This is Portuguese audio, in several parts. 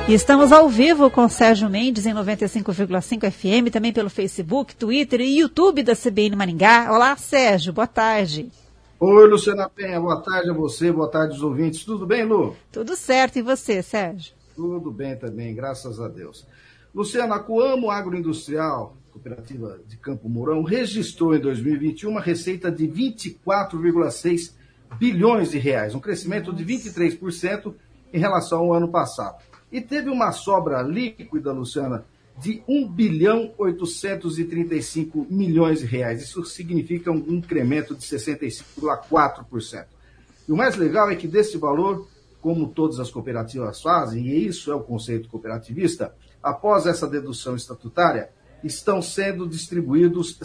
E estamos ao vivo com Sérgio Mendes em 95,5 FM, também pelo Facebook, Twitter e YouTube da CBN Maringá. Olá, Sérgio, boa tarde. Oi, Luciana Penha, boa tarde a você, boa tarde aos ouvintes. Tudo bem, Lu? Tudo certo, e você, Sérgio? Tudo bem também, graças a Deus. Luciana, a Coamo Agroindustrial, cooperativa de Campo Mourão, registrou em 2021 uma receita de 24,6 bilhões de reais, um crescimento de 23% em relação ao ano passado. E teve uma sobra líquida, Luciana, de 1 bilhão 835 milhões de reais. Isso significa um incremento de 65,4%. E o mais legal é que desse valor, como todas as cooperativas fazem, e isso é o conceito cooperativista, após essa dedução estatutária, estão sendo distribuídos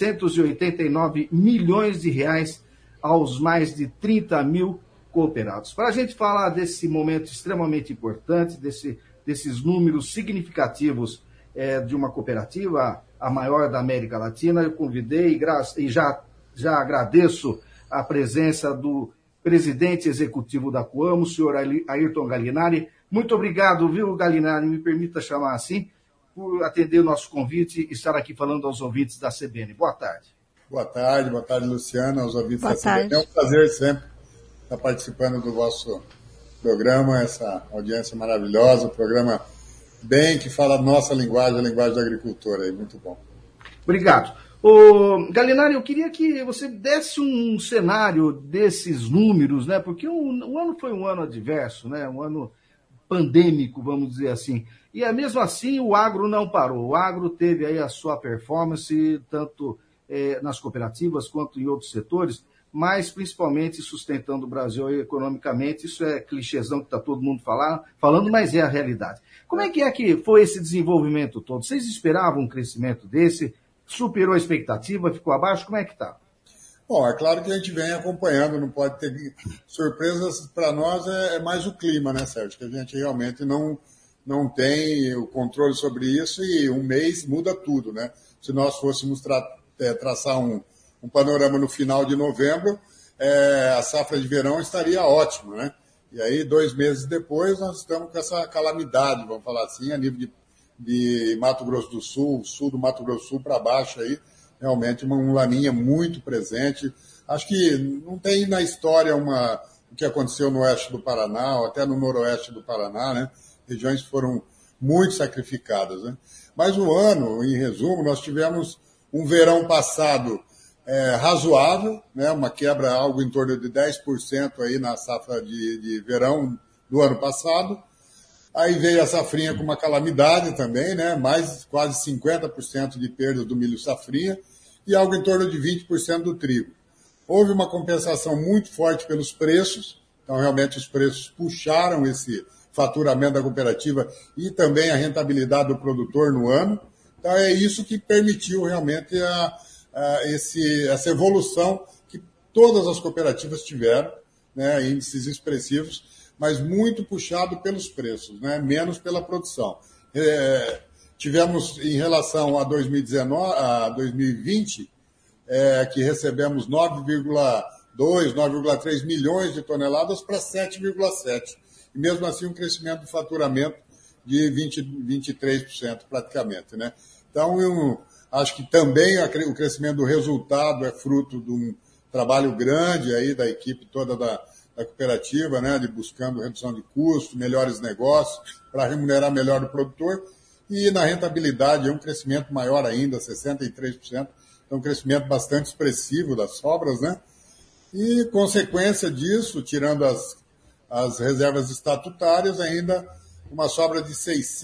689 milhões de reais aos mais de 30 mil cooperados. Para a gente falar desse momento extremamente importante, desses números significativos de uma cooperativa, a maior da América Latina, eu convidei e já agradeço a presença do presidente executivo da Coamo, o senhor Ayrton Gallinari. Muito obrigado, viu, Gallinari, me permita chamar assim, por atender o nosso convite e estar aqui falando aos ouvintes da CBN. Boa tarde. Boa tarde, Luciana, aos ouvintes Boa da tarde. CBN. É um prazer sempre estar participando do vosso programa, essa audiência maravilhosa, um programa bem que fala a nossa linguagem, a linguagem da agricultura. Aí, muito bom. Obrigado. Gallinari, eu queria que você desse um cenário desses números, né? Porque o ano foi um ano adverso, né? Um ano pandêmico, vamos dizer assim. E mesmo assim o agro não parou. O agro teve aí a sua performance, tanto nas cooperativas quanto em outros setores, mas principalmente sustentando o Brasil economicamente. Isso é clichêzão que está todo mundo falando, mas é a realidade. Como é que foi esse desenvolvimento todo? Vocês esperavam um crescimento desse? Superou a expectativa? Ficou abaixo? Como é que está? Bom, é claro que a gente vem acompanhando, não pode ter surpresas. Para nós é mais o clima, né, Sérgio? Que a gente realmente não tem o controle sobre isso e um mês muda tudo, né? Se nós fôssemos traçar um panorama no final de novembro, a safra de verão estaria ótima, né? E aí, 2 meses depois, nós estamos com essa calamidade, vamos falar assim, a nível de Mato Grosso do Sul, sul do Mato Grosso do Sul para baixo aí, realmente uma laninha muito presente. Acho que não tem na história o que aconteceu no oeste do Paraná, ou até no noroeste do Paraná, né? Regiões que foram muito sacrificadas, né? Mas o ano, em resumo, nós tivemos um verão passado razoável, né? Uma quebra algo em torno de 10% aí na safra de verão do ano passado. Aí veio a safrinha com uma calamidade também, né? Mais quase 50% de perda do milho safrinha e algo em torno de 20% do trigo. Houve uma compensação muito forte pelos preços, então realmente os preços puxaram esse faturamento da cooperativa e também a rentabilidade do produtor no ano. Então é isso que permitiu realmente essa evolução que todas as cooperativas tiveram, né? Índices expressivos, mas muito puxado pelos preços, né? Menos pela produção. Tivemos, em relação a 2020, que recebemos 9,2, 9,3 milhões de toneladas para 7,7. E mesmo assim um crescimento do faturamento de 23% praticamente, né? Então, eu acho que também o crescimento do resultado é fruto de um trabalho grande aí da equipe toda da cooperativa, né, de buscando redução de custos, melhores negócios, para remunerar melhor o produtor, e na rentabilidade é um crescimento maior ainda, 63%, então um crescimento bastante expressivo das sobras, né, e consequência disso, tirando as reservas estatutárias, ainda uma sobra de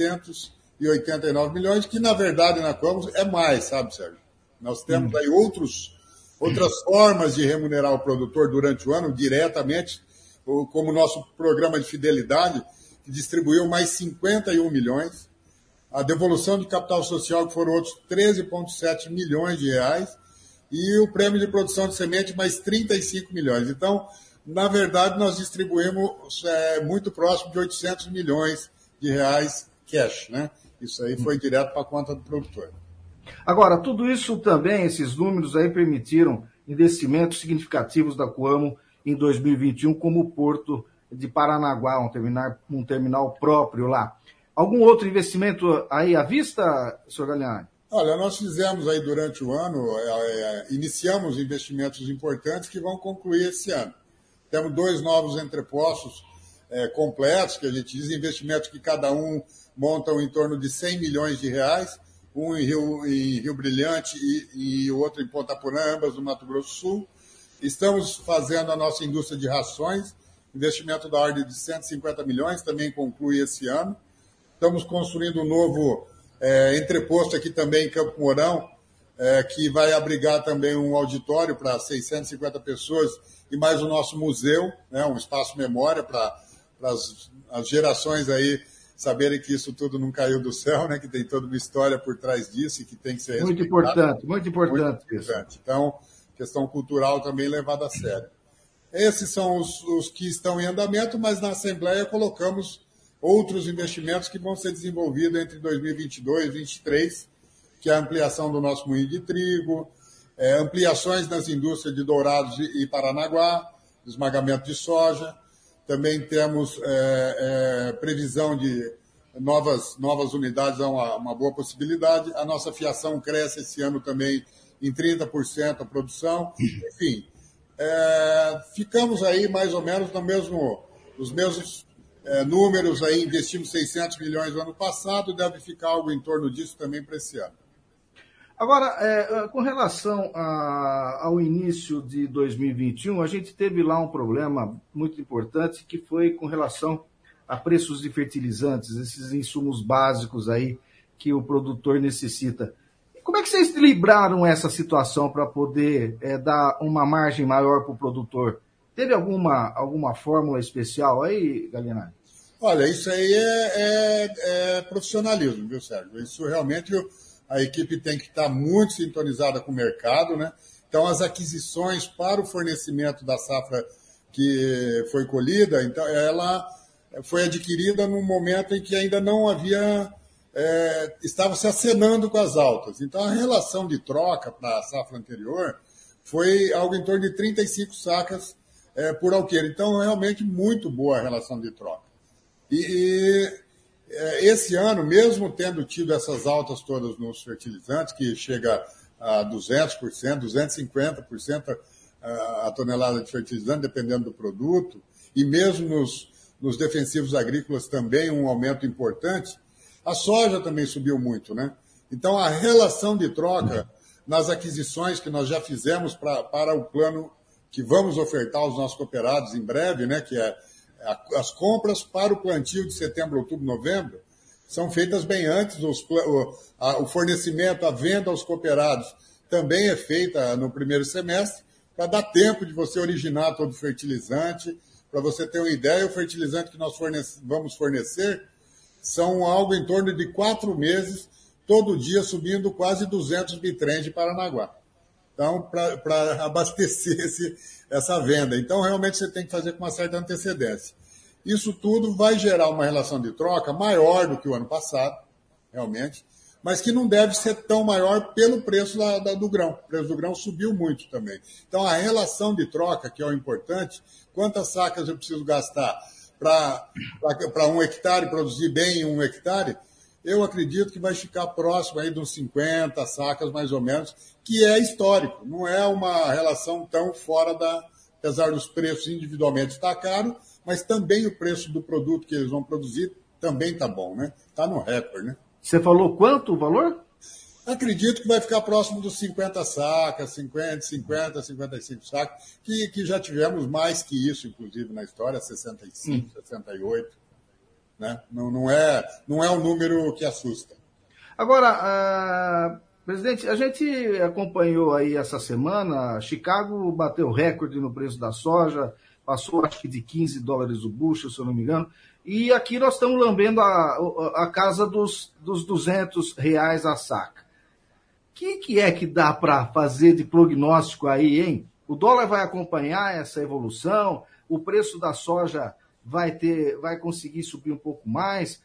689 milhões, que na verdade na Coamo é mais, sabe, Sérgio? Nós temos aí outras formas de remunerar o produtor durante o ano, diretamente, como o nosso programa de fidelidade, que distribuiu mais 51 milhões, a devolução de capital social, que foram outros 13,7 milhões de reais, e o prêmio de produção de semente, mais 35 milhões. Então, na verdade, nós distribuímos muito próximo de 800 milhões de reais cash, né? Isso aí foi direto para a conta do produtor. Agora, tudo isso também, esses números aí permitiram investimentos significativos da Coamo em 2021, como o Porto de Paranaguá, um terminal próprio lá. Algum outro investimento aí à vista, senhor Galiani? Olha, nós fizemos aí durante o ano, iniciamos investimentos importantes que vão concluir esse ano. Temos 2 novos entrepostos completos, que a gente diz, investimentos que cada um montam em torno de 100 milhões de reais, um em Rio Brilhante e o outro em Ponta Porã, ambas no Mato Grosso do Sul. Estamos fazendo a nossa indústria de rações, investimento da ordem de 150 milhões, também conclui esse ano. Estamos construindo um novo entreposto aqui também em Campo Mourão, que vai abrigar também um auditório para 650 pessoas e mais o nosso museu, né, um espaço memória para as gerações aí saberem que isso tudo não caiu do céu, né, que tem toda uma história por trás disso e que tem que ser respeitado. Muito importante isso. Então, questão cultural também levada a sério. Esses são os que estão em andamento, mas na Assembleia colocamos outros investimentos que vão ser desenvolvidos entre 2022 e 2023, que é a ampliação do nosso moinho de trigo, ampliações nas indústrias de Dourados e Paranaguá, esmagamento de soja. Também temos previsão de novas unidades, é uma boa possibilidade. A nossa fiação cresce esse ano também em 30% a produção. Enfim, ficamos aí mais ou menos nos mesmos números, aí investimos 600 milhões no ano passado, deve ficar algo em torno disso também para esse ano. Agora, com relação ao início de 2021, a gente teve lá um problema muito importante, que foi com relação a preços de fertilizantes, esses insumos básicos aí que o produtor necessita. Como é que vocês libraram essa situação para poder dar uma margem maior para o produtor? Teve alguma fórmula especial aí, Galiani? Olha, isso aí é profissionalismo, viu, Sérgio? Isso realmente a equipe tem que estar muito sintonizada com o mercado, né? Então, as aquisições para o fornecimento da safra que foi colhida, então, ela foi adquirida num momento em que ainda não havia... estava se acenando com as altas. Então, a relação de troca para a safra anterior foi algo em torno de 35 sacas por alqueire. Então, realmente, muito boa a relação de troca. Esse ano, mesmo tendo tido essas altas todas nos fertilizantes, que chega a 200%, 250% a tonelada de fertilizante, dependendo do produto, e mesmo nos defensivos agrícolas também um aumento importante, a soja também subiu muito, né? Então, a relação de troca nas aquisições que nós já fizemos para o plano que vamos ofertar aos nossos cooperados em breve, né, que é as compras para o plantio de setembro, outubro, novembro, são feitas bem antes, o fornecimento, a venda aos cooperados também é feita no primeiro semestre, para dar tempo de você originar todo o fertilizante. Para você ter uma ideia, o fertilizante que nós vamos fornecer são algo em torno de 4 meses, todo dia subindo quase 200 bitrens de Paranaguá. Então, para abastecer essa venda. Então, realmente, você tem que fazer com uma certa antecedência. Isso tudo vai gerar uma relação de troca maior do que o ano passado, realmente, mas que não deve ser tão maior pelo preço do grão. O preço do grão subiu muito também. Então, a relação de troca, que é o importante, quantas sacas eu preciso gastar para 1 hectare, produzir bem em 1 hectare, eu acredito que vai ficar próximo aí de uns 50 sacas, mais ou menos, que é histórico. Não é uma relação tão fora apesar dos preços individualmente estar caro, mas também o preço do produto que eles vão produzir também está bom, né? Está no recorde, né? Você falou quanto o valor? Acredito que vai ficar próximo dos 50 sacas, 55 sacas, que já tivemos mais que isso, inclusive, na história, 65, 68. Né? Não é um número que assusta. Agora, presidente, a gente acompanhou aí essa semana, Chicago bateu recorde no preço da soja, passou acho que de $15 o bushel, se eu não me engano, e aqui nós estamos lambendo a casa dos R$200 a saca. O que é que dá para fazer de prognóstico aí, hein? O dólar vai acompanhar essa evolução, o preço da soja vai conseguir subir um pouco mais,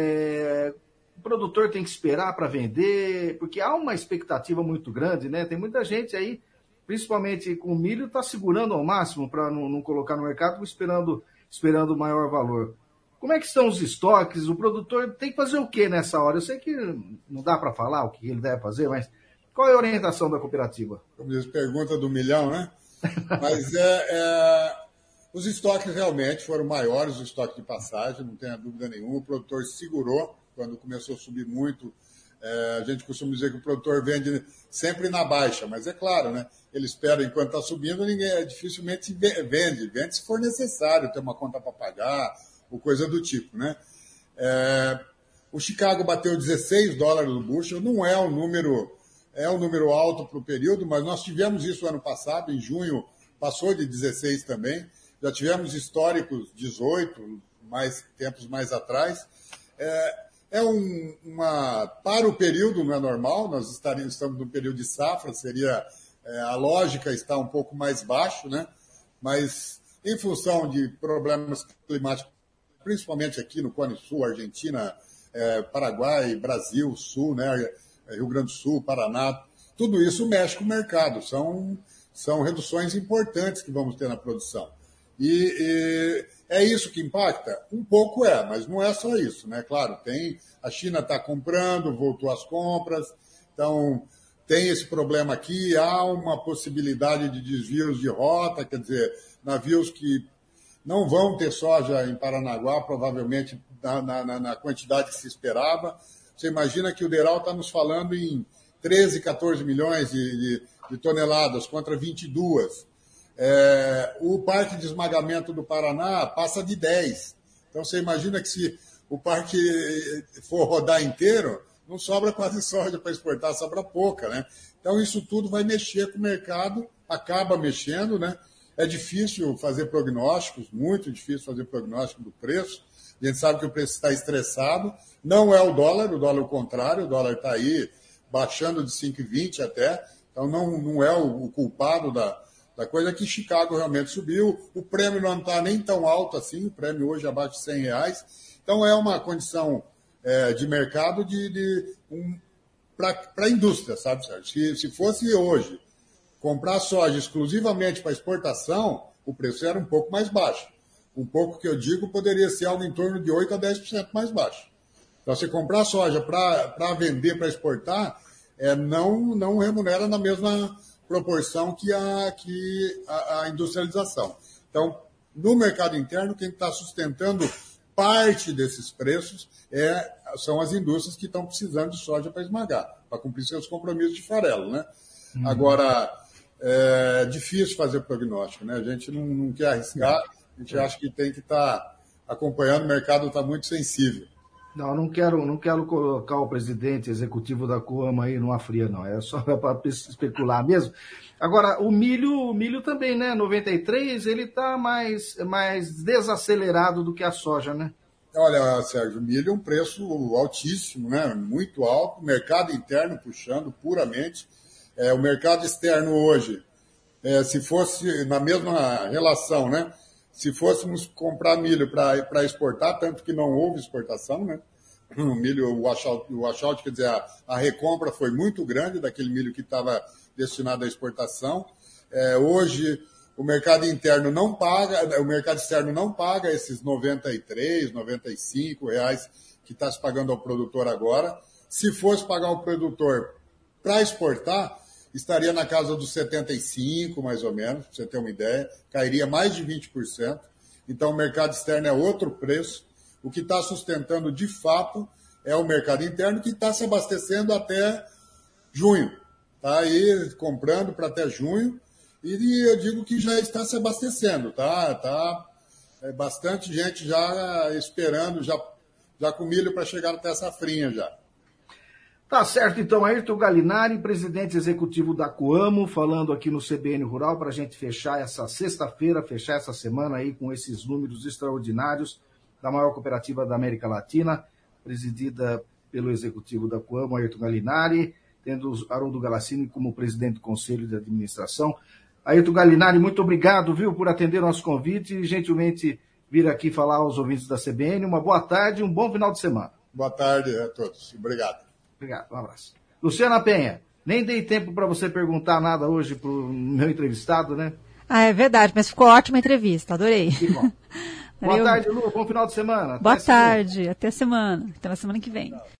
o produtor tem que esperar para vender, porque há uma expectativa muito grande, né? Tem muita gente aí, principalmente com o milho, está segurando ao máximo para não colocar no mercado, esperando maior valor. Como é que estão os estoques? O produtor tem que fazer o quê nessa hora? Eu sei que não dá para falar o que ele deve fazer, mas qual é a orientação da cooperativa? Como diz, pergunta do milhão, né? Mas os estoques realmente foram maiores, o estoque de passagem, não tenha dúvida nenhuma. O produtor segurou quando começou a subir muito. A gente costuma dizer que o produtor vende sempre na baixa, mas é claro, né? Ele espera enquanto está subindo, dificilmente vende. Vende se for necessário, ter uma conta para pagar, ou coisa do tipo, né? O Chicago bateu $16 no bushel, não é um número alto para o período, mas nós tivemos isso ano passado, em junho passou de 16 também, já tivemos históricos 18, tempos mais atrás. Para o período não é normal, nós estamos no período de safra, seria a lógica está um pouco mais baixo, né? Mas em função de problemas climáticos, principalmente aqui no Cone Sul, Argentina, Paraguai, Brasil, Sul, né? Rio Grande do Sul, Paraná, tudo isso mexe com o mercado, são reduções importantes que vamos ter na produção. E é isso que impacta? Um pouco mas não é só isso, né? Claro, a China está comprando, voltou às compras, então tem esse problema aqui, há uma possibilidade de desvios de rota, quer dizer, navios que não vão ter soja em Paranaguá, provavelmente na quantidade que se esperava. Você imagina que o Deral está nos falando em 13, 14 milhões de toneladas contra 22. O parque de esmagamento do Paraná passa de 10. Então, você imagina que se o parque for rodar inteiro, não sobra quase soja para exportar, sobra pouca, né? Então, isso tudo vai mexer com o mercado, acaba mexendo, né? É difícil fazer prognósticos, muito difícil fazer prognóstico do preço. A gente sabe que o preço está estressado. Não é o dólar o contrário, o dólar está aí baixando de 5,20 até. Então, não é o culpado da coisa que Chicago realmente subiu. O prêmio não está nem tão alto assim, o prêmio hoje abaixo de R$100. Então, é uma condição de mercado para a indústria, sabe, Sérgio? Se fosse hoje comprar soja exclusivamente para exportação, o preço era um pouco mais baixo. Um pouco que eu digo poderia ser algo em torno de 8% a 10% mais baixo. Então, se comprar soja para vender, para exportar, não remunera na mesma proporção que a industrialização. Então, no mercado interno, quem está sustentando parte desses preços são as indústrias que estão precisando de soja para esmagar, para cumprir seus compromissos de farelo, né? Agora, é difícil fazer prognóstico, né? A gente não quer arriscar, a gente acha que tem que estar acompanhando, o mercado está muito sensível. Não quero colocar o presidente executivo da Coama aí numa fria, não. É só para especular mesmo. Agora, o milho também, né? 93, ele está mais desacelerado do que a soja, né? Olha, Sérgio, o milho é um preço altíssimo, né? Muito alto, mercado interno puxando puramente. O mercado externo hoje, se fosse na mesma relação, né? Se fôssemos comprar milho para exportar, tanto que não houve exportação, né? O milho, o washout, quer dizer, a recompra foi muito grande daquele milho que estava destinado à exportação. Hoje, o mercado interno não paga, o mercado externo não paga esses R$93, R$95 que está se pagando ao produtor agora. Se fosse pagar ao produtor para exportar, estaria na casa dos 75, mais ou menos, para você ter uma ideia, cairia mais de 20%. Então, o mercado externo é outro preço. O que está sustentando, de fato, é o mercado interno, que está se abastecendo até junho. Está aí comprando para até junho, e eu digo que já está se abastecendo. Tá bastante gente já esperando, já com milho para chegar até essa safrinha já. Tá certo, então, Ayrton Galinari, presidente executivo da Coamo, falando aqui no CBN Rural para a gente fechar essa sexta-feira, fechar essa semana aí com esses números extraordinários da maior cooperativa da América Latina, presidida pelo executivo da Coamo, Ayrton Galinari, tendo Haroldo Galassini como presidente do Conselho de Administração. Ayrton Galinari, muito obrigado, viu, por atender nosso convite e gentilmente vir aqui falar aos ouvintes da CBN. Uma boa tarde e um bom final de semana. Boa tarde a todos. Obrigado. Obrigado, um abraço. Luciana Penha, nem dei tempo para você perguntar nada hoje para o meu entrevistado, né? É verdade, mas ficou ótima a entrevista, adorei. Que bom. Boa tarde, Lu. Bom final de semana. Boa tarde. Até semana. Até na semana que vem.